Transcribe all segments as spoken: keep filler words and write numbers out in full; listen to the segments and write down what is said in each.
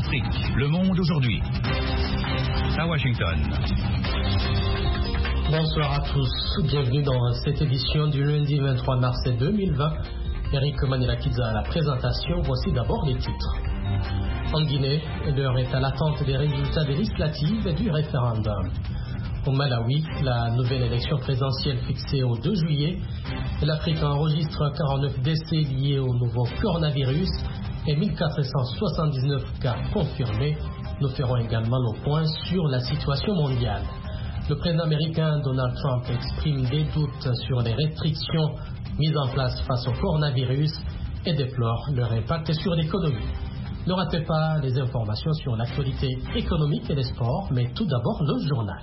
Afrique, le monde aujourd'hui. À Washington. Bonsoir à tous, bienvenue dans cette édition du lundi vingt-trois mars deux mille vingt. Eric Manilakidza à la présentation, voici d'abord les titres. En Guinée, l'heure est à l'attente des résultats des législatives et du référendum. Au Malawi, la nouvelle élection présidentielle fixée au deux juillet. L'Afrique enregistre quarante-neuf décès liés au nouveau coronavirus et mille quatre cent soixante-dix-neuf cas confirmés. Nous ferons également le point sur la situation mondiale. Le président américain Donald Trump exprime des doutes sur les restrictions mises en place face au coronavirus et déplore leur impact sur l'économie. Ne ratez pas les informations sur l'actualité économique et les sports, mais tout d'abord le journal.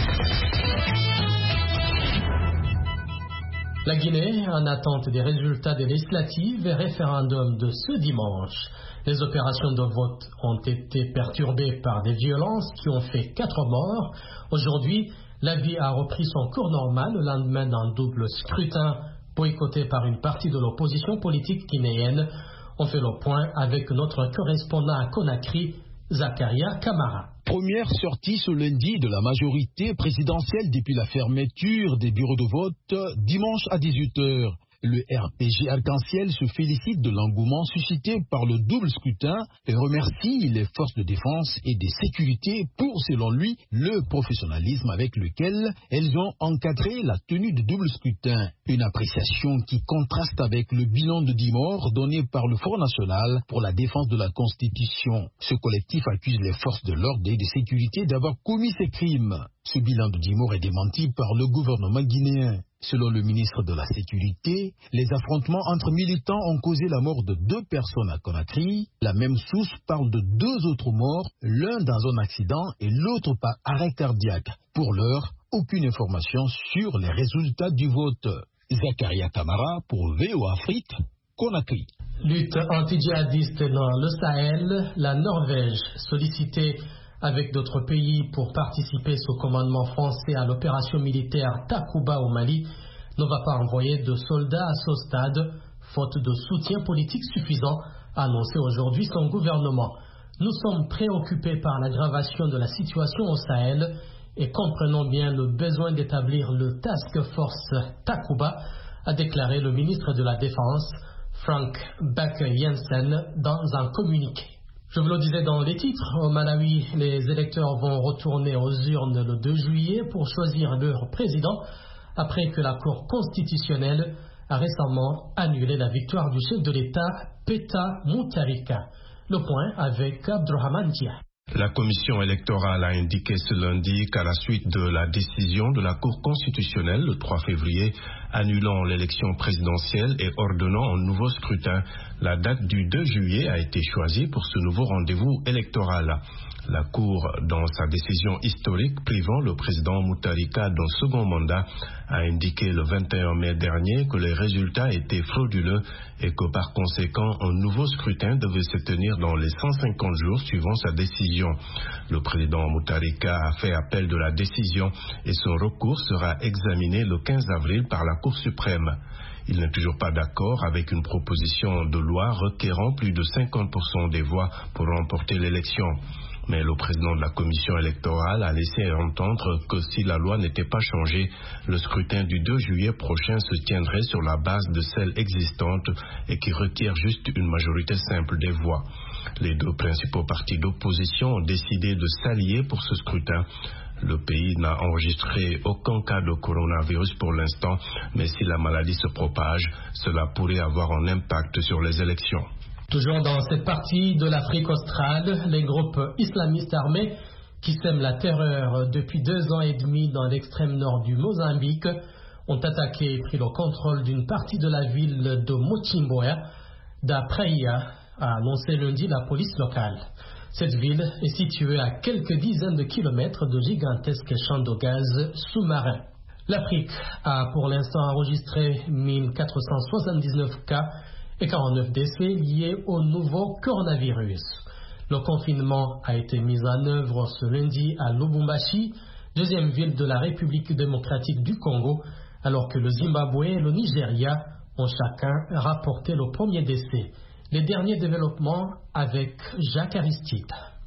La Guinée, en attente des résultats des législatives et référendums de ce dimanche. Les opérations de vote ont été perturbées par des violences qui ont fait quatre morts. Aujourd'hui, la vie a repris son cours normal le lendemain d'un double scrutin boycotté par une partie de l'opposition politique guinéenne. On fait le point avec notre correspondant à Conakry, Zakaria Kamara. Première sortie ce lundi de la majorité présidentielle depuis la fermeture des bureaux de vote dimanche à dix-huit heures. Le R P G Arc-en-Ciel se félicite de l'engouement suscité par le double scrutin et remercie les forces de défense et de sécurité pour, selon lui, le professionnalisme avec lequel elles ont encadré la tenue du double scrutin. Une appréciation qui contraste avec le bilan de dix morts donné par le Front National pour la défense de la Constitution. Ce collectif accuse les forces de l'ordre et de sécurité d'avoir commis ces crimes. Ce bilan de dix morts est démenti par le gouvernement guinéen. Selon le ministre de la Sécurité, les affrontements entre militants ont causé la mort de deux personnes à Conakry. La même source parle de deux autres morts, l'un dans un accident et l'autre par arrêt cardiaque. Pour l'heure, aucune information sur les résultats du vote. Zakaria Kamara pour V O Afrique, Conakry. Lutte anti-djihadiste dans le Sahel, la Norvège sollicitée avec d'autres pays pour participer sous commandement français à l'opération militaire Takuba au Mali, ne va pas envoyer de soldats à ce stade, faute de soutien politique suffisant, a annoncé aujourd'hui son gouvernement. Nous sommes préoccupés par l'aggravation de la situation au Sahel et comprenons bien le besoin d'établir le Task Force Takuba, a déclaré le ministre de la Défense, Frank Bakke-Jensen, dans un communiqué. Je vous le disais dans les titres, au Malawi, les électeurs vont retourner aux urnes le deux juillet pour choisir leur président après que la Cour constitutionnelle a récemment annulé la victoire du chef de l'État, Peter Mutharika. Le point avec Abdurrahman Dia. La commission électorale a indiqué ce lundi qu'à la suite de la décision de la Cour constitutionnelle le trois février, annulant l'élection présidentielle et ordonnant un nouveau scrutin, la date du deux juillet a été choisie pour ce nouveau rendez-vous électoral. La Cour, dans sa décision historique privant le président Mutharika d'un second mandat, a indiqué le vingt et un mai dernier que les résultats étaient frauduleux et que par conséquent un nouveau scrutin devait se tenir dans les cent cinquante jours suivant sa décision. Le président Mutharika a fait appel de la décision et son recours sera examiné le quinze avril par la Cour suprême. Il n'est toujours pas d'accord avec une proposition de loi requérant plus de cinquante pour cent des voix pour remporter l'élection. Mais le président de la commission électorale a laissé entendre que si la loi n'était pas changée, le scrutin du deux juillet prochain se tiendrait sur la base de celle existante et qui requiert juste une majorité simple des voix. Les deux principaux partis d'opposition ont décidé de s'allier pour ce scrutin. Le pays n'a enregistré aucun cas de coronavirus pour l'instant, mais si la maladie se propage, cela pourrait avoir un impact sur les élections. Toujours dans cette partie de l'Afrique australe, les groupes islamistes armés qui sèment la terreur depuis deux ans et demi dans l'extrême nord du Mozambique ont attaqué et pris le contrôle d'une partie de la ville de Mochimboa, d'Apraia, a annoncé lundi la police locale. Cette ville est située à quelques dizaines de kilomètres de gigantesques champs de gaz sous-marins. L'Afrique a pour l'instant enregistré mille quatre cent soixante-dix-neuf cas et quarante-neuf décès liés au nouveau coronavirus. Le confinement a été mis en œuvre ce lundi à Lubumbashi, deuxième ville de la République démocratique du Congo, alors que le Zimbabwe et le Nigeria ont chacun rapporté le premier décès. Les derniers développements avec Jacques Aristide.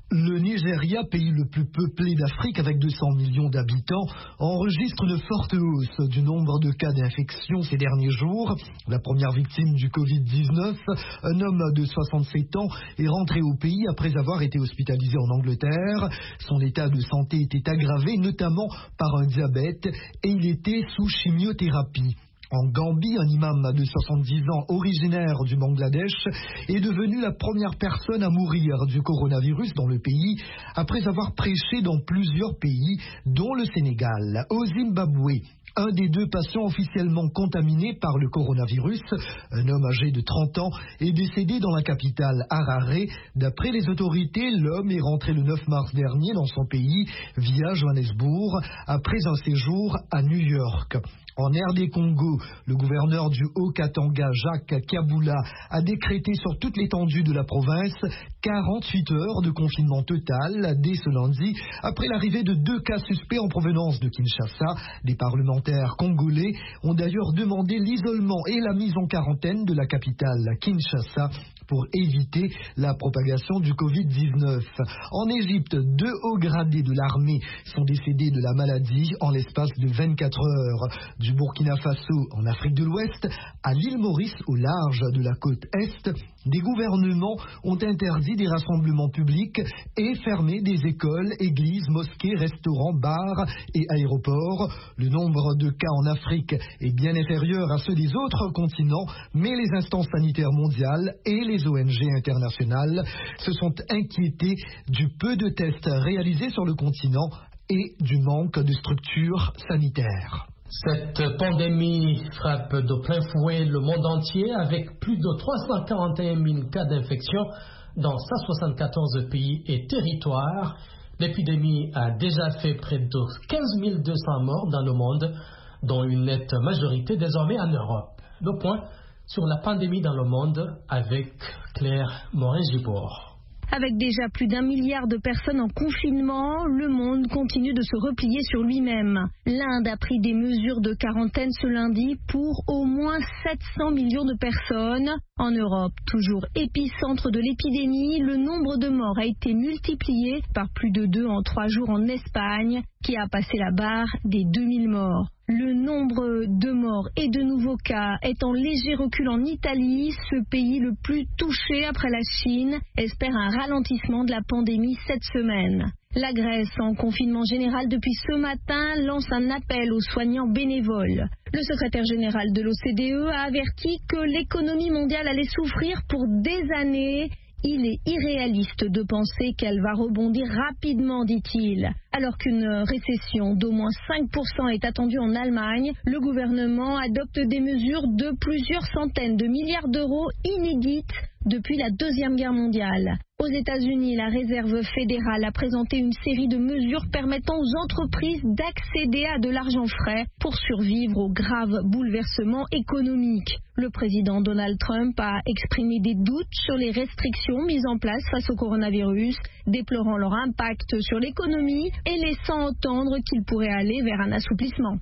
Le Nigeria, pays le plus peuplé d'Afrique avec deux cents millions d'habitants, enregistre une forte hausse du nombre de cas d'infection ces derniers jours. La première victime du covid dix-neuf, un homme de soixante-sept ans, est rentré au pays après avoir été hospitalisé en Angleterre. Son état de santé était aggravé notamment par un diabète et il était sous chimiothérapie. En Gambie, un imam de soixante-dix ans, originaire du Bangladesh, est devenu la première personne à mourir du coronavirus dans le pays, après avoir prêché dans plusieurs pays, dont le Sénégal. Au Zimbabwe, un des deux patients officiellement contaminés par le coronavirus, un homme âgé de trente ans, est décédé dans la capitale Harare. D'après les autorités, l'homme est rentré le neuf mars dernier dans son pays via Johannesburg, après un séjour à New York. En R D Congo, le gouverneur du Haut-Katanga, Jacques Kabula, a décrété sur toute l'étendue de la province quarante-huit heures de confinement total dès ce lundi, après l'arrivée de deux cas suspects en provenance de Kinshasa. Des parlementaires congolais ont d'ailleurs demandé l'isolement et la mise en quarantaine de la capitale Kinshasa pour éviter la propagation du covid dix-neuf. En Égypte, deux hauts gradés de l'armée sont décédés de la maladie en l'espace de vingt-quatre heures. Du Burkina Faso, en Afrique de l'Ouest, à l'île Maurice, au large de la côte Est, des gouvernements ont interdit des rassemblements publics et fermé des écoles, églises, mosquées, restaurants, bars et aéroports. Le nombre de cas en Afrique est bien inférieur à ceux des autres continents, mais les instances sanitaires mondiales et les O N G internationales se sont inquiétées du peu de tests réalisés sur le continent et du manque de structures sanitaires. Cette pandémie frappe de plein fouet le monde entier avec plus de trois cent quarante et un mille cas d'infection dans cent soixante-quatorze pays et territoires. L'épidémie a déjà fait près de quinze mille deux cents morts dans le monde, dont une nette majorité désormais en Europe. Le point sur la pandémie dans le monde avec Claire Morin-Gibour. Avec déjà plus d'un milliard de personnes en confinement, le monde continue de se replier sur lui-même. L'Inde a pris des mesures de quarantaine ce lundi pour au moins sept cents millions de personnes. En Europe, toujours épicentre de l'épidémie, le nombre de morts a été multiplié par plus de deux en trois jours en Espagne, qui a passé la barre des deux mille morts. Le nombre de morts et de nouveaux cas est en léger recul en Italie. Ce pays le plus touché après la Chine espère un ralentissement de la pandémie cette semaine. La Grèce, en confinement général depuis ce matin, lance un appel aux soignants bénévoles. Le secrétaire général de l'O C D E a averti que l'économie mondiale allait souffrir pour des années. Il est irréaliste de penser qu'elle va rebondir rapidement, dit-il. Alors qu'une récession d'au moins cinq pour cent est attendue en Allemagne, le gouvernement adopte des mesures de plusieurs centaines de milliards d'euros inédites depuis la Deuxième Guerre mondiale. Aux États-Unis, la Réserve fédérale a présenté une série de mesures permettant aux entreprises d'accéder à de l'argent frais pour survivre aux graves bouleversements économiques. Le président Donald Trump a exprimé des doutes sur les restrictions mises en place face au coronavirus, déplorant leur impact sur l'économie et laissant entendre qu'il pourrait aller vers un assouplissement.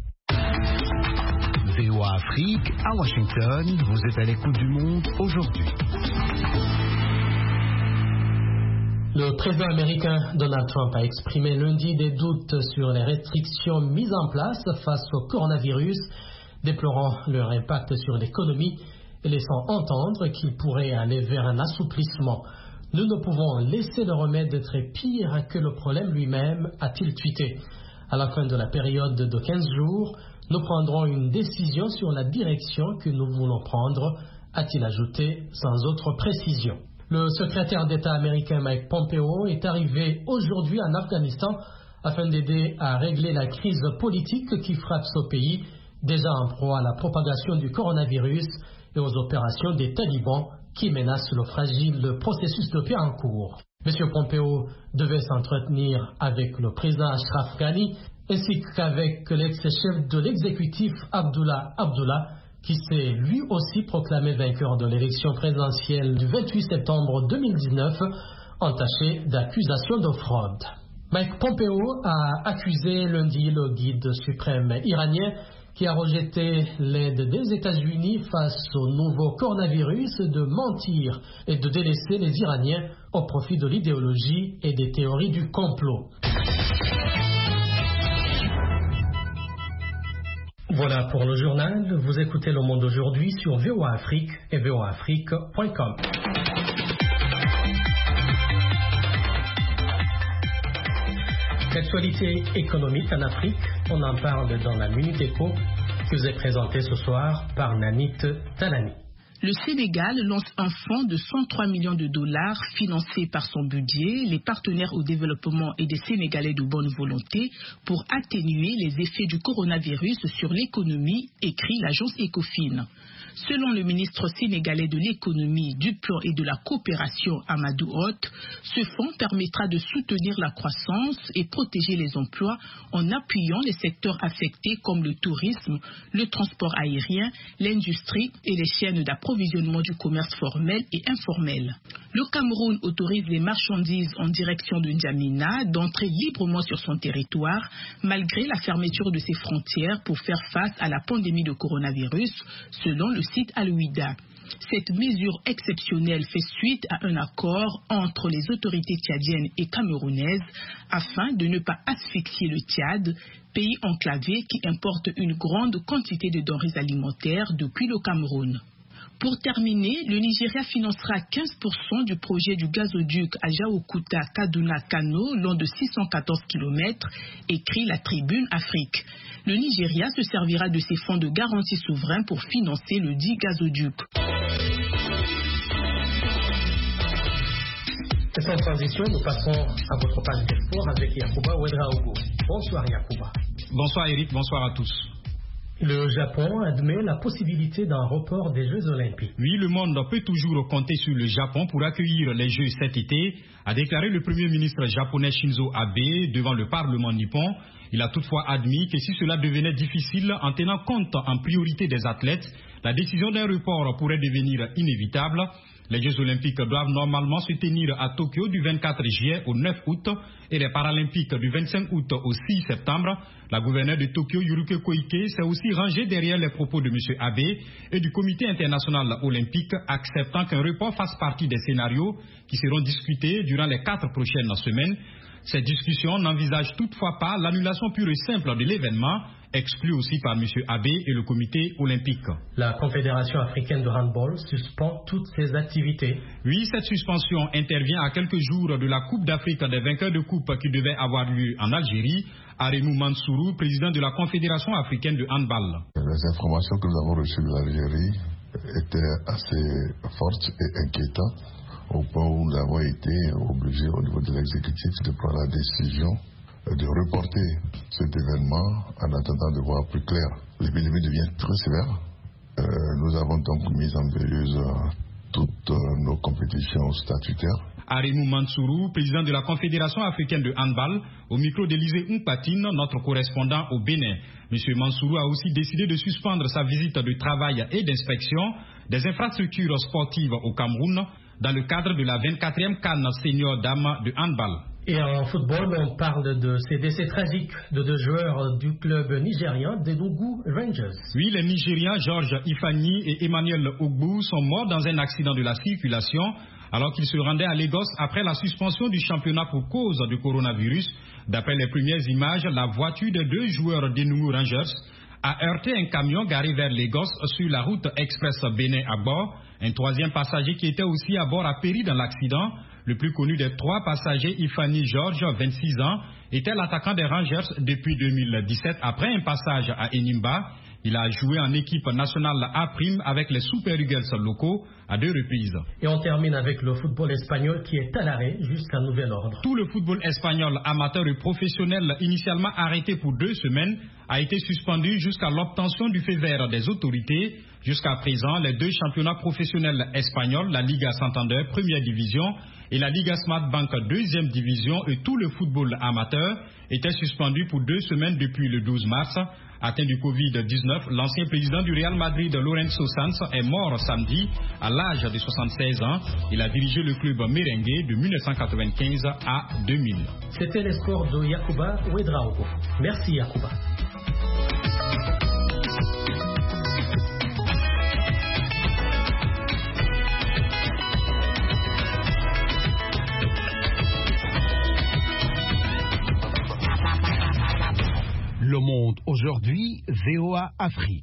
V O A Afrique, à Washington, vous êtes à l'écoute du monde aujourd'hui. Le président américain Donald Trump a exprimé lundi des doutes sur les restrictions mises en place face au coronavirus, déplorant leur impact sur l'économie et laissant entendre qu'il pourrait aller vers un assouplissement. Nous ne pouvons laisser le remède être pire que le problème lui-même, a-t-il tweeté. À la fin de la période de quinze jours, nous prendrons une décision sur la direction que nous voulons prendre, a-t-il ajouté sans autre précision. Le secrétaire d'État américain Mike Pompeo est arrivé aujourd'hui en Afghanistan afin d'aider à régler la crise politique qui frappe ce pays, déjà en proie à la propagation du coronavirus et aux opérations des talibans qui menacent le fragile processus de paix en cours. M. Pompeo devait s'entretenir avec le président Ashraf Ghani ainsi qu'avec l'ex-chef de l'exécutif Abdullah Abdullah, qui s'est lui aussi proclamé vainqueur de l'élection présidentielle du vingt-huit septembre deux mille dix-neuf, entaché d'accusations de fraude. Mike Pompeo a accusé lundi le guide suprême iranien qui a rejeté l'aide des États-Unis face au nouveau coronavirus, de mentir et de délaisser les Iraniens au profit de l'idéologie et des théories du complot. Voilà pour le journal. Vous écoutez Le Monde aujourd'hui sur V O A Afrique et V O A Afrique point com. L'actualité économique en Afrique, on en parle dans la Minute Éco qui vous est présentée ce soir par Nanit Talani. Le Sénégal lance un fonds de cent trois millions de dollars financé par son budget, les partenaires au développement et des Sénégalais de bonne volonté pour atténuer les effets du coronavirus sur l'économie, écrit l'agence Ecofin. Selon le ministre sénégalais de l'économie, du plan et de la coopération Amadou Hott, ce fonds permettra de soutenir la croissance et protéger les emplois en appuyant les secteurs affectés comme le tourisme, le transport aérien, l'industrie et les chaînes d'approvisionnement du commerce formel et informel. Le Cameroun autorise les marchandises en direction de N'Djamena d'entrer librement sur son territoire malgré la fermeture de ses frontières pour faire face à la pandémie de coronavirus, selon le site Al-Ouida. Cette mesure exceptionnelle fait suite à un accord entre les autorités tchadiennes et camerounaises afin de ne pas asphyxier le Tchad, pays enclavé qui importe une grande quantité de denrées alimentaires depuis le Cameroun. Pour terminer, le Nigeria financera quinze pour cent du projet du gazoduc à Jaokuta-Kaduna-Kano, long de six cent quatorze kilomètres, écrit la Tribune Afrique. Le Nigeria se servira de ses fonds de garantie souverain pour financer le dit gazoduc. Et sans transition, nous passons à votre page des sports avec Yacouba Ouedraogo. Bonsoir Yacouba. Bonsoir Eric, bonsoir à tous. Le Japon admet la possibilité d'un report des Jeux Olympiques. Oui, le monde peut toujours compter sur le Japon pour accueillir les Jeux cet été, a déclaré le Premier ministre japonais Shinzo Abe devant le Parlement nippon. Il a toutefois admis que si cela devenait difficile en tenant compte en priorité des athlètes, la décision d'un report pourrait devenir inévitable. Les Jeux Olympiques doivent normalement se tenir à Tokyo du vingt-quatre juillet au neuf août et les Paralympiques du vingt-cinq août au six septembre. La gouverneure de Tokyo, Yuruke Koike, s'est aussi rangée derrière les propos de M. Abe et du Comité international olympique, acceptant qu'un report fasse partie des scénarios qui seront discutés durant les quatre prochaines semaines. Cette discussion n'envisage toutefois pas l'annulation pure et simple de l'événement, exclu aussi par M. Abe et le comité olympique. La Confédération africaine de handball suspend toutes ses activités. Oui, cette suspension intervient à quelques jours de la Coupe d'Afrique des vainqueurs de coupe qui devait avoir lieu en Algérie. Aremou Mansourou, président de la Confédération africaine de handball. Les informations que nous avons reçues de l'Algérie étaient assez fortes et inquiétantes, au point où nous avons été obligés au niveau de l'exécutif de prendre la décision de reporter cet événement en attendant de voir plus clair. L'épidémie devient très sévère. Euh, nous avons donc mis en veilleuse toutes nos compétitions statutaires. Aremou Mansourou, président de la Confédération africaine de handball, au micro d'Élysée Mpatine, notre correspondant au Bénin. Monsieur Mansourou a aussi décidé de suspendre sa visite de travail et d'inspection des infrastructures sportives au Cameroun dans le cadre de la vingt-quatrième CAN Senior Dames de handball. Et en football, on parle de ces décès tragiques de deux joueurs du club nigérien d'Enugu Rangers. Oui, les Nigériens Georges Ifani et Emmanuel Ogbu sont morts dans un accident de la circulation alors qu'ils se rendaient à Lagos après la suspension du championnat pour cause du coronavirus. D'après les premières images, la voiture des deux joueurs d'Enugu Rangers a heurté un camion garé vers Lagos sur la route express Bénin à bord. Un troisième passager qui était aussi à bord a péri dans l'accident. Le plus connu des trois passagers, Ifani George, vingt-six ans, était l'attaquant des Rangers depuis deux mille dix-sept. Après un passage à Enimba, il a joué en équipe nationale A' avec les Super Eagles locaux à deux reprises. Et on termine avec le football espagnol qui est à l'arrêt jusqu'à nouvel ordre. Tout le football espagnol amateur et professionnel, initialement arrêté pour deux semaines, a été suspendu jusqu'à l'obtention du feu vert des autorités. Jusqu'à présent, les deux championnats professionnels espagnols, la Liga Santander, première division, et la Liga Smart Bank, deuxième division, et tout le football amateur étaient suspendus pour deux semaines depuis le douze mars. Atteint du covid dix-neuf, l'ancien président du Real Madrid, Lorenzo Sanz, est mort samedi à l'âge de soixante-seize ans. Il a dirigé le club merengue de mille neuf cent quatre-vingt-quinze à deux mille. C'était les sports de Yacouba Ouedraogo. Merci Yacouba. Le Monde aujourd'hui, V O A Afrique.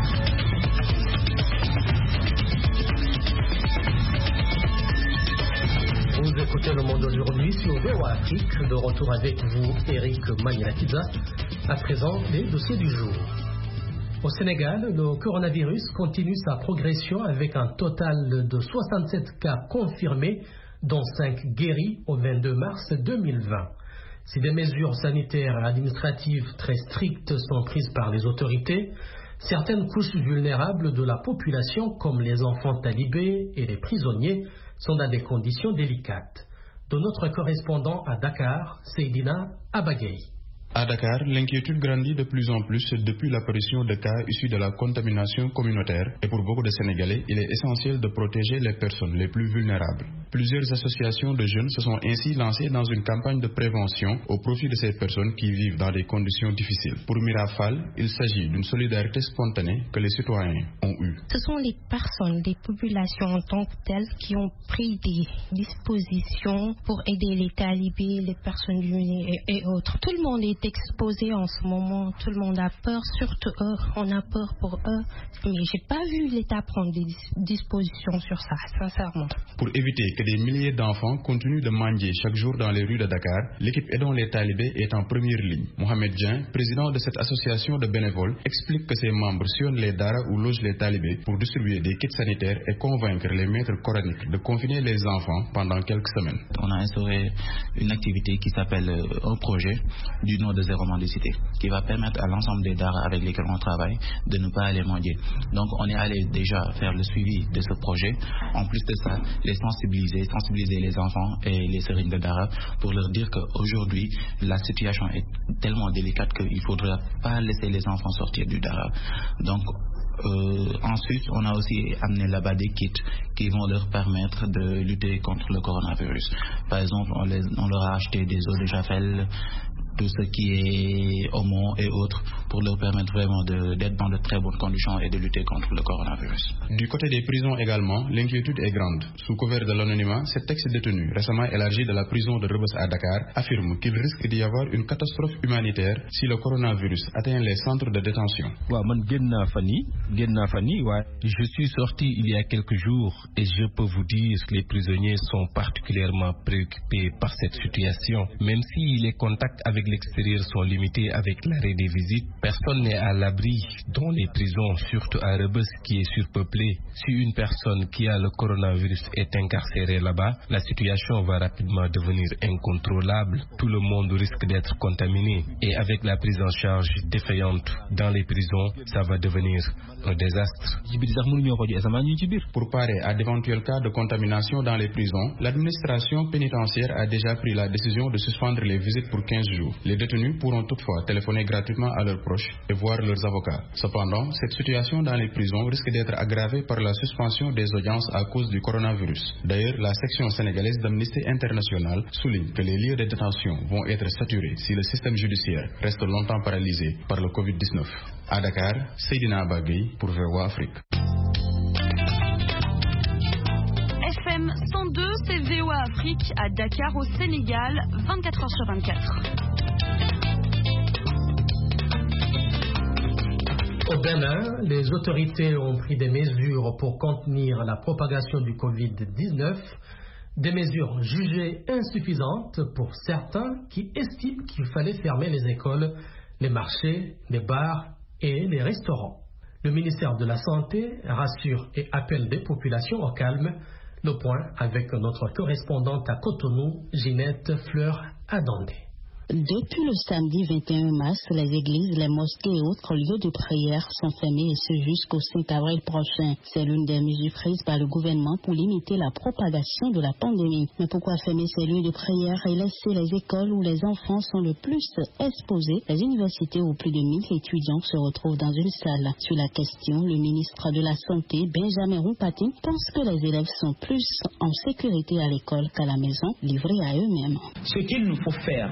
Vous écoutez Le Monde aujourd'hui sur V O A Afrique. De retour avec vous, Eric Manilakiza. À présent, les dossiers du jour. Au Sénégal, le coronavirus continue sa progression avec un total de soixante-sept cas confirmés, dont cinq guéris au vingt-deux mars deux mille vingt. Si des mesures sanitaires et administratives très strictes sont prises par les autorités, certaines couches vulnérables de la population, comme les enfants talibés et les prisonniers, sont dans des conditions délicates. De notre correspondant à Dakar, Seydina Abagay. À Dakar, l'inquiétude grandit de plus en plus depuis l'apparition de cas issus de la contamination communautaire et pour beaucoup de Sénégalais, il est essentiel de protéger les personnes les plus vulnérables. Plusieurs associations de jeunes se sont ainsi lancées dans une campagne de prévention au profit de ces personnes qui vivent dans des conditions difficiles. Pour Mirafal, il s'agit d'une solidarité spontanée que les citoyens ont eue. Ce sont les personnes, les populations en tant que telles qui ont pris des dispositions pour aider les talibés, les personnes vulnérables et autres. Tout le monde est exposé en ce moment, tout le monde a peur, surtout eux, on a peur pour eux, mais j'ai pas vu l'État prendre des dispositions sur ça, sincèrement. Pour éviter que des milliers d'enfants continuent de mendier chaque jour dans les rues de Dakar, l'équipe aidant les talibés est en première ligne. Mohamed Dien, président de cette association de bénévoles, explique que ses membres sillonnent les daras où logent les talibés pour distribuer des kits sanitaires et convaincre les maîtres coraniques de confiner les enfants pendant quelques semaines. On a instauré une activité qui s'appelle euh, un projet du nom de zéro mendicité, qui va permettre à l'ensemble des daras avec lesquels on travaille de ne pas aller mendier. Donc on est allé déjà faire le suivi de ce projet. En plus de ça, les sensibiliser, sensibiliser les enfants et les sérines de daras pour leur dire qu'aujourd'hui la situation est tellement délicate qu'il ne faudra pas laisser les enfants sortir du dara. Donc Euh, ensuite, on a aussi amené là-bas des kits qui vont leur permettre de lutter contre le coronavirus. Par exemple, on, les, on leur a acheté des eaux de javel, tout ce qui est homo et autres, pour leur permettre vraiment de, d'être dans de très bonnes conditions et de lutter contre le coronavirus. Du côté des prisons également, l'inquiétude est grande. Sous couvert de l'anonymat, cet ex-détenu, récemment élargi de la prison de Rebeuss à Dakar, affirme qu'il risque d'y avoir une catastrophe humanitaire si le coronavirus atteint les centres de détention. Je suis sorti il y a quelques jours et je peux vous dire que les prisonniers sont particulièrement préoccupés par cette situation. Même si les contacts avec l'extérieur sont limités avec l'arrêt des visites, personne n'est à l'abri dans les prisons, surtout à Rebeuss qui est surpeuplé. Si une personne qui a le coronavirus est incarcérée là-bas, la situation va rapidement devenir incontrôlable. Tout le monde risque d'être contaminé et avec la prise en charge défaillante dans les prisons, ça va devenir un désastre. Pour parer à d'éventuels cas de contamination dans les prisons, l'administration pénitentiaire a déjà pris la décision de suspendre les visites pour quinze jours. Les détenus pourront toutefois téléphoner gratuitement à leurs proches et voir leurs avocats. Cependant, cette situation dans les prisons risque d'être aggravée par la suspension des audiences à cause du coronavirus. D'ailleurs, la section sénégalaise d'Amnesty International souligne que les lieux de détention vont être saturés si le système judiciaire reste longtemps paralysé par le covid dix-neuf. À Dakar, Seydina Bagay pour V O A Afrique. F M cent deux, c'est V O A Afrique à Dakar au Sénégal, vingt-quatre heures sur vingt-quatre. Au Bénin, les autorités ont pris des mesures pour contenir la propagation du covid dix-neuf, des mesures jugées insuffisantes pour certains qui estiment qu'il fallait fermer les écoles, les marchés, les bars et les restaurants. Le ministère de la Santé rassure et appelle des populations au calme. Le point avec notre correspondante à Cotonou, Ginette Fleur-Adandé. Depuis le samedi vingt et un mars, les églises, les mosquées et autres lieux de prière sont fermés et ce jusqu'au cinq avril prochain. C'est l'une des mesures prises par le gouvernement pour limiter la propagation de la pandémie. Mais pourquoi fermer ces lieux de prière et laisser les écoles où les enfants sont le plus exposés? Les universités où plus de mille étudiants se retrouvent dans une salle. Sur la question, le ministre de la Santé, Benjamin Roupati, pense que les élèves sont plus en sécurité à l'école qu'à la maison, livrés à eux-mêmes. Ce qu'il nous faut faire au niveau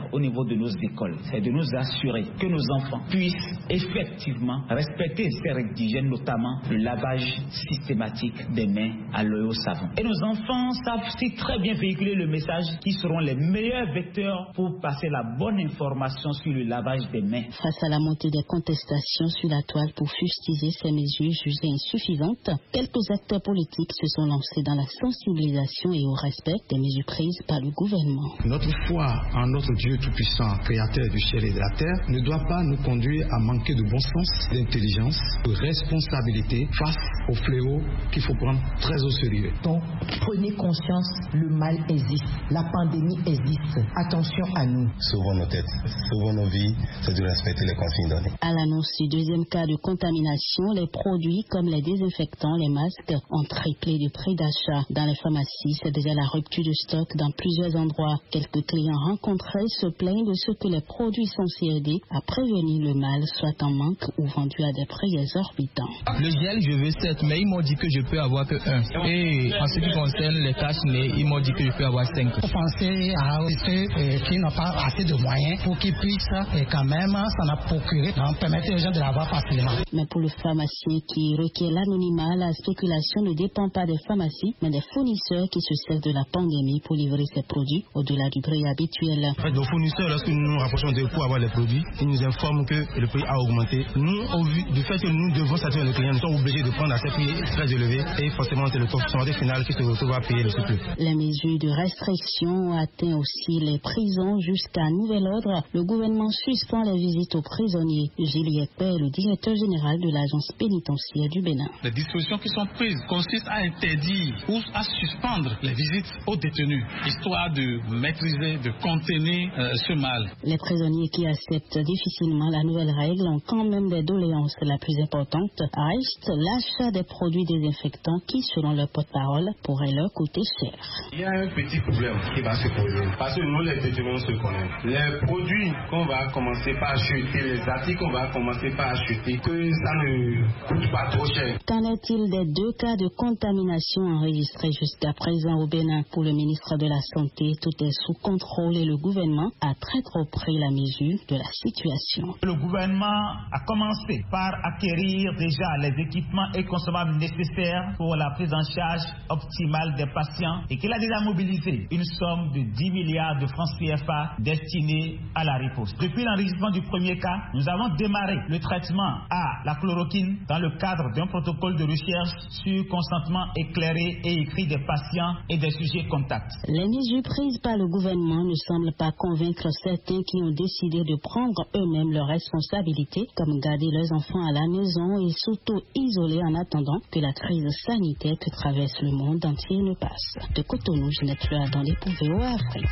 de nos écoles, c'est de nous assurer que nos enfants puissent effectivement respecter ces règles d'hygiène, notamment le lavage systématique des mains à l'eau et au savon. Et nos enfants savent si très bien véhiculer le message qui seront les meilleurs vecteurs pour passer la bonne information sur le lavage des mains. Face à la montée des contestations sur la toile pour fustiger ces mesures jugées insuffisantes, quelques acteurs politiques se sont lancés dans la sensibilisation et au respect des mesures prises par le gouvernement. Notre foi en notre Dieu tout-puissant, créateur du ciel et de la terre, ne doit pas nous conduire à manquer de bon sens, d'intelligence, de responsabilité face au fléau qu'il faut prendre très au sérieux. Donc, prenez conscience, le mal existe, la pandémie existe. Attention à nous. Sauvons nos têtes, sauvons nos vies, c'est de respecter les consignes données. À l'annonce du deuxième cas de contamination, les produits comme les désinfectants, les masques ont triplé de prix d'achat. Dans les pharmacies, c'est déjà la rupture de stock dans plusieurs endroits. Quelques clients rencontrés se plaignent de ce que les produits censés aider à prévenir le mal soient en manque ou vendus à des prix exorbitants. Le gel, je veux sept, mais ils m'ont dit que je peux avoir que un. Et en ce qui concerne les cache-nez, ils m'ont dit que je peux avoir cinq. Faut penser à ceux euh, qui n'ont pas assez de moyens pour qu'ils puissent et quand même s'en procurer, donc permettre aux gens de l'avoir facilement. Mais pour le pharmacien qui requiert l'anonymat, la spéculation ne dépend pas des pharmacies, mais des fournisseurs qui se servent de la pandémie pour livrer ces produits au-delà du prix habituel. En fait, nos fournisseurs, lorsque nous nous rapprochons d'eux pour avoir les produits, ils nous informent que le prix a augmenté. Nous, au vu du fait que nous devons satisfaire nos clients, nous sommes obligés de prendre à ces prix très élevés et forcément c'est le consommateur final qui se retrouve à payer le surplus. Les mesures de restriction ont atteint aussi les prisons jusqu'à nouvel ordre. Le gouvernement suspend les visites aux prisonniers. Gilles Yekpe, le directeur général de l'agence pénitentiaire du Bénin. Les dispositions qui sont prises consistent à interdire ou à suspendre les visites aux détenus, histoire de maîtriser, de contenir euh, ce mal. Les prisonniers qui acceptent difficilement la nouvelle règle ont quand même des doléances. La plus importante reste l'achat des produits désinfectants qui, selon leur porte-parole, pourraient leur coûter cher. Il y a un petit problème qui va se poser parce que nous, les détenus, se connaissent. Les produits qu'on va commencer par acheter, les articles qu'on va commencer par acheter, que ça ne coûte pas trop cher. Qu'en est-il des deux cas de contamination enregistrés jusqu'à présent au Bénin? Pour le ministre de la Santé, tout est sous contrôle et le gouvernement a très trop pris la mesure de la situation. Le gouvernement a commencé par acquérir déjà les équipements et consommables nécessaires pour la prise en charge optimale des patients et qu'il a déjà mobilisé une somme de dix milliards de francs C F A destinée à la riposte. Depuis l'enregistrement du premier cas, nous avons démarré le traitement à la chloroquine dans le cadre d'un protocole de recherche sur consentement éclairé et écrit des patients et des sujets contacts. Les mesures prises par le gouvernement ne semblent pas convaincre certains qui ont décidé de prendre eux-mêmes leurs responsabilités, comme garder leurs enfants à la maison et s'auto-isoler en attendant que la crise sanitaire que traverse le monde entier ne passe. De Cotonou, je n'ai plus à dans les V O A Afrique.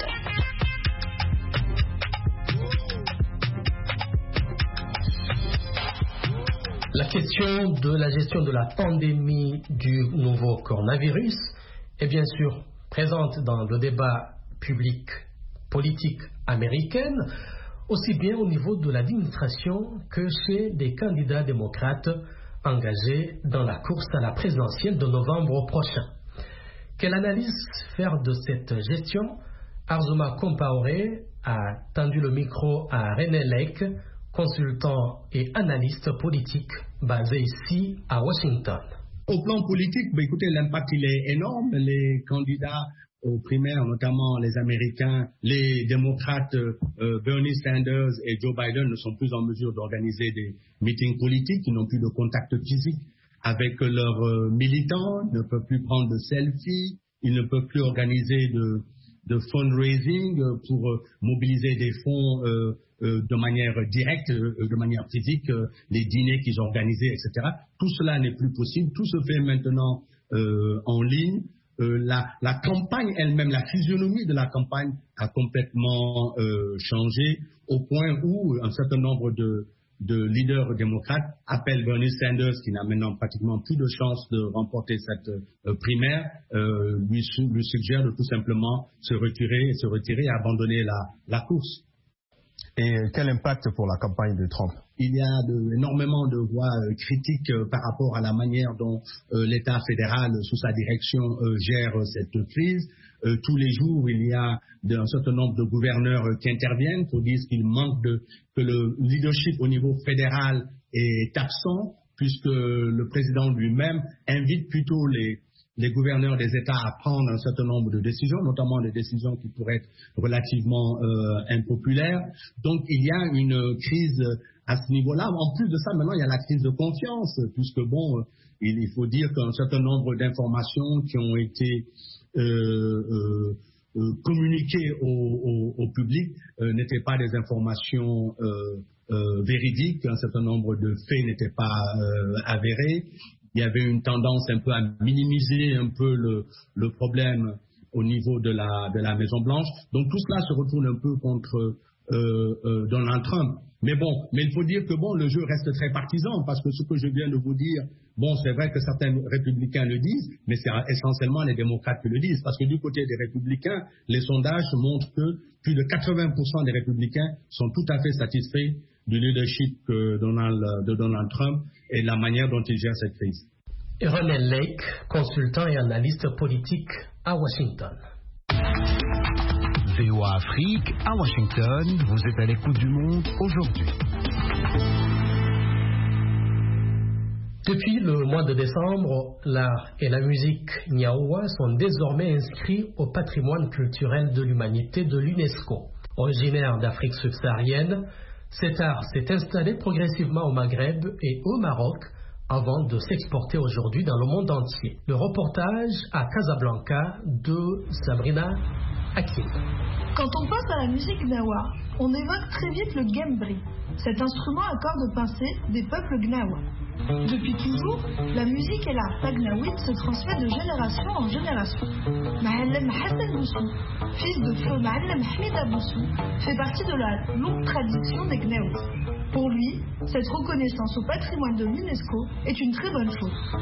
La question de la gestion de la pandémie du nouveau coronavirus est bien sûr présente dans le débat public politique américain, aussi bien au niveau de l'administration que chez des candidats démocrates engagés dans la course à la présidentielle de novembre prochain. Quelle analyse faire de cette gestion? Arzuma Compaoré a tendu le micro à René Lake, consultant et analyste politique basé ici à Washington. Au plan politique, bah, écoutez, l'impact il est énorme. Les candidats aux primaires, notamment les Américains, les démocrates euh, Bernie Sanders et Joe Biden ne sont plus en mesure d'organiser des meetings politiques, ils n'ont plus de contact physique avec leurs euh, militants, ils ne peuvent plus prendre de selfies, ils ne peuvent plus organiser de, de fundraising pour euh, mobiliser des fonds euh, euh, de manière directe, euh, de manière physique, euh, les dîners qu'ils ont organisés, et cetera. Tout cela n'est plus possible, tout se fait maintenant euh, en ligne. Euh, la, la campagne elle-même, la physionomie de la campagne a complètement euh, changé au point où un certain nombre de, de leaders démocrates appellent Bernie Sanders, qui n'a maintenant pratiquement plus de chance de remporter cette euh, primaire, euh, lui, lui suggère de tout simplement se retirer, se retirer et abandonner la, la course. Et quel impact pour la campagne de Trump? Il y a de, énormément de voix euh, critiques euh, par rapport à la manière dont euh, l'État fédéral, sous sa direction, euh, gère euh, cette crise. Euh, tous les jours, il y a de, un certain nombre de gouverneurs euh, qui interviennent pour dire qu'il manque de, que le leadership au niveau fédéral est absent, puisque le président lui-même invite plutôt les, les gouverneurs des États à prendre un certain nombre de décisions, notamment des décisions qui pourraient être relativement euh, impopulaires. Donc il y a une crise à ce niveau-là. En plus de ça, maintenant, il y a la crise de confiance, puisque bon, il, il faut dire qu'un certain nombre d'informations qui ont été euh, euh, euh, communiquées au, au, au public euh, n'étaient pas des informations euh, euh, véridiques. Un certain nombre de faits n'étaient pas euh, avérés. Il y avait une tendance un peu à minimiser un peu le, le problème au niveau de la, de la Maison-Blanche. Donc tout cela se retourne un peu contre euh, euh, Donald Trump. Mais bon, mais il faut dire que bon, le jeu reste très partisan, parce que ce que je viens de vous dire, bon, c'est vrai que certains républicains le disent, mais c'est essentiellement les démocrates qui le disent, parce que du côté des républicains, les sondages montrent que plus de quatre-vingts pour cent des républicains sont tout à fait satisfaits du leadership que Donald, de Donald Trump et de la manière dont il gère cette crise. René Lake, consultant et analyste politique à Washington. V O A Afrique, à Washington, vous êtes à l'écoute du monde aujourd'hui. Depuis le mois de décembre, l'art et la musique Nyawa sont désormais inscrits au patrimoine culturel de l'humanité de l'UNESCO. Originaire d'Afrique subsaharienne, cet art s'est installé progressivement au Maghreb et au Maroc avant de s'exporter aujourd'hui dans le monde entier. Le reportage à Casablanca de Sabrina Hakim. Quand on pense à la musique gnawa, on évoque très vite le gembri, cet instrument à cordes pincées des peuples gnawa. Depuis toujours, la musique et l'art tagnaouite se transmettent de génération en génération. Ma'allem Hassan Boussou, fils de feu Ma'allem Hamida Boussou, fait partie de la longue tradition des Gnaouis. Pour lui, cette reconnaissance au patrimoine de l'UNESCO est une très bonne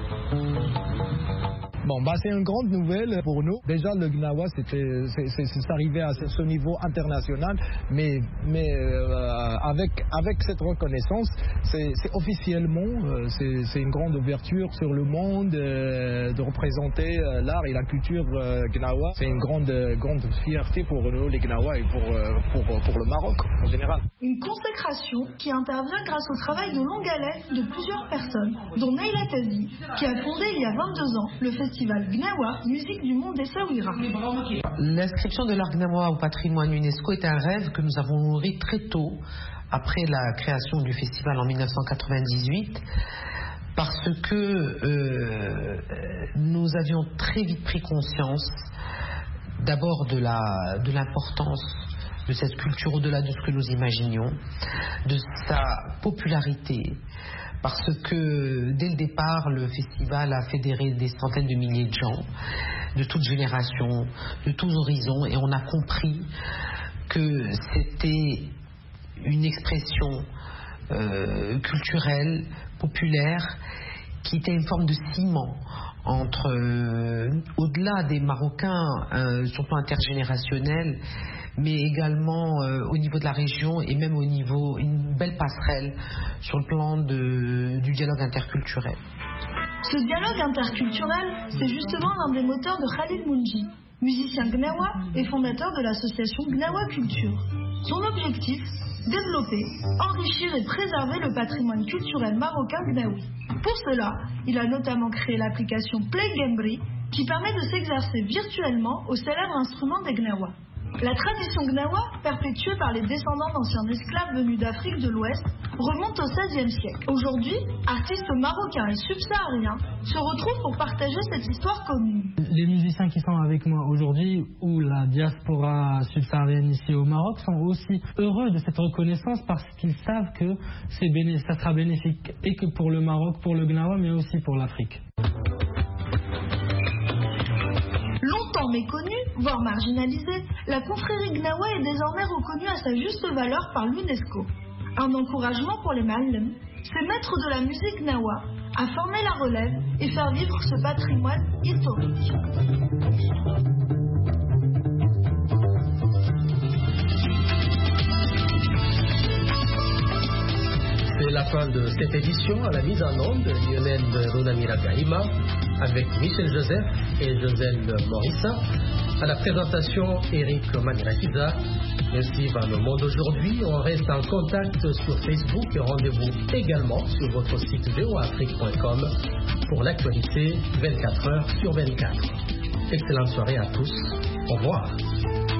chose. Bon, bah, c'est une grande nouvelle pour nous. Déjà, le Gnawa, c'était, c'est, c'est, c'est arrivé à ce niveau international, mais, mais euh, avec, avec cette reconnaissance, c'est, c'est officiellement, euh, c'est, c'est une grande ouverture sur le monde euh, de représenter euh, l'art et la culture euh, Gnawa. C'est une grande, grande fierté pour nous, les Gnawa, et pour, euh, pour, pour le Maroc en général. Une consécration qui intervient grâce au travail de longue haleine de plusieurs personnes, dont Naila Tazi, qui a fondé il y a vingt-deux ans le festival Gnawa, musique du monde Essaouira. L'inscription de l'art Gnawa au patrimoine UNESCO est un rêve que nous avons nourri très tôt, après la création du festival en mille neuf cent quatre-vingt-dix-huit, parce que euh, nous avions très vite pris conscience d'abord de, la, de l'importance de cette culture au-delà de ce que nous imaginions, de sa popularité, parce que dès le départ, le festival a fédéré des centaines de milliers de gens, de toutes générations, de tous horizons, et on a compris que c'était une expression euh, culturelle, populaire, qui était une forme de ciment entre, euh, au-delà des Marocains, euh, surtout intergénérationnels, mais également euh, au niveau de la région et même au niveau, une belle passerelle sur le plan de, du dialogue interculturel. Ce dialogue interculturel, c'est justement l'un des moteurs de Khalid Mounji, musicien gnawa et fondateur de l'association Gnawa Culture. Son objectif, développer, enrichir et préserver le patrimoine culturel marocain gnawi. Pour cela, il a notamment créé l'application Play Gembri, qui permet de s'exercer virtuellement au célèbre instrument des Gnawa. La tradition gnawa, perpétuée par les descendants d'anciens esclaves venus d'Afrique de l'Ouest, remonte au seizième siècle. Aujourd'hui, artistes marocains et subsahariens se retrouvent pour partager cette histoire commune. Les musiciens qui sont avec moi aujourd'hui, ou la diaspora subsaharienne ici au Maroc, sont aussi heureux de cette reconnaissance parce qu'ils savent que c'est béné- ça sera bénéfique et que pour le Maroc, pour le gnawa, mais aussi pour l'Afrique. Longtemps méconnue, voire marginalisée, la confrérie gnawa est désormais reconnue à sa juste valeur par l'UNESCO. Un encouragement pour les Ma'allem, ces maîtres de la musique gnawa, à former la relève et faire vivre ce patrimoine historique. fin de cette édition. À la mise en onde, Lionel Runamira Gahima, avec Michel Joseph et Joselle Morissa. À la présentation, Eric Manirakiza. Merci vers le monde aujourd'hui. On reste en contact sur Facebook et rendez-vous également sur votre site v o a afrique point com pour l'actualité vingt-quatre heures sur vingt-quatre. Excellente soirée à tous. Au revoir.